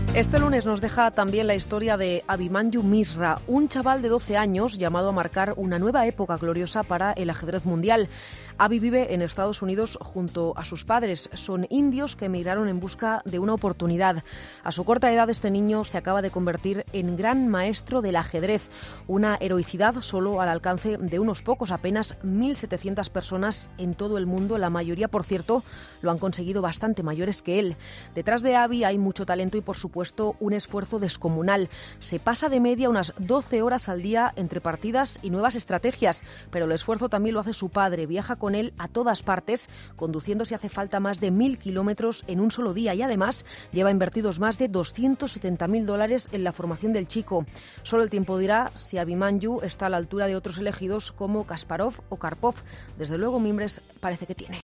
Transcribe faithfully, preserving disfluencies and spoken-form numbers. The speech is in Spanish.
Este lunes nos deja también la historia de Abhimanyu Misra, un chaval de doce años llamado a marcar una nueva época gloriosa para el ajedrez mundial. Abhi vive en Estados Unidos junto a sus padres. Son indios que emigraron en busca de una oportunidad. A su corta edad, este niño se acaba de convertir en gran maestro del ajedrez, una heroicidad solo al alcance de unos pocos, apenas mil setecientas personas en todo el mundo. La mayoría, por cierto, lo han conseguido bastante mayores que él. Detrás de Abhi hay mucho talento y, por supuesto, un esfuerzo descomunal. Se pasa de media unas doce horas al día entre partidas y nuevas estrategias, pero el esfuerzo también lo hace su padre. Viaja con él a todas partes, conduciendo si hace falta más de mil kilómetros en un solo día, y además lleva invertidos más de doscientos setenta mil dólares en la formación del chico. Solo el tiempo dirá si Abhimanyu está a la altura de otros elegidos como Kasparov o Karpov. Desde luego, mimbres parece que tiene.